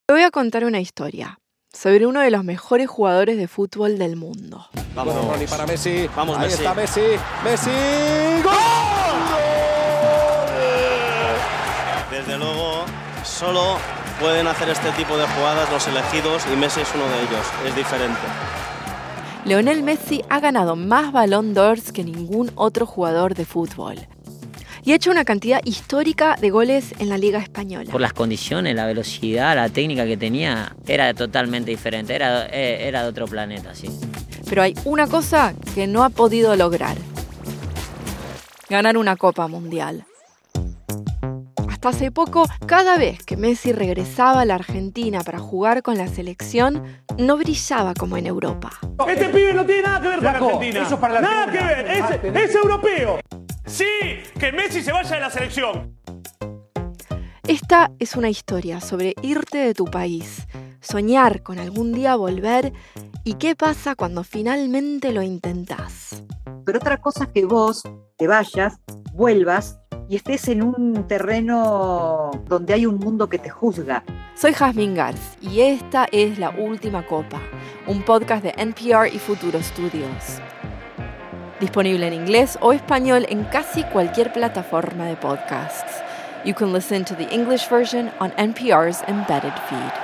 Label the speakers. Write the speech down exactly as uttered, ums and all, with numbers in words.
Speaker 1: Te voy a contar una historia sobre uno de los mejores jugadores de fútbol del mundo.
Speaker 2: Vamos, bueno, Ronnie para Messi.
Speaker 3: Vamos,
Speaker 2: Ahí
Speaker 3: Messi.
Speaker 2: está Messi. Messi. ¡Gol!
Speaker 3: Desde luego, solo pueden hacer este tipo de jugadas los elegidos y Messi es uno de ellos. Es diferente.
Speaker 1: Lionel Messi ha ganado más Ballon d'Or que ningún otro jugador de fútbol. Y ha hecho una cantidad histórica de goles en la Liga Española.
Speaker 4: Por las condiciones, la velocidad, la técnica que tenía, era totalmente diferente, era, era de otro planeta, sí.
Speaker 1: Pero hay una cosa que no ha podido lograr: ganar una Copa Mundial. Hasta hace poco, cada vez que Messi regresaba a la Argentina para jugar con la selección, no brillaba como en Europa.
Speaker 5: Este pibe no tiene nada que ver con
Speaker 6: Flaco,
Speaker 5: Argentina.
Speaker 6: eso es para la
Speaker 5: nada
Speaker 6: Argentina.
Speaker 5: que ver, es, es europeo. Sí, que Messi se vaya de la selección.
Speaker 1: Esta es una historia sobre irte de tu país, soñar con algún día volver y qué pasa cuando finalmente lo intentás.
Speaker 7: Pero otra cosa es que vos te vayas, vuelvas y estés en un terreno donde hay un mundo que te juzga.
Speaker 1: Soy Jazmín Garz y esta es La Última Copa, un podcast de N P R y Futuro Studios. Disponible en inglés o español en casi cualquier plataforma de podcasts. You can listen to the English version on N P R's embedded feed.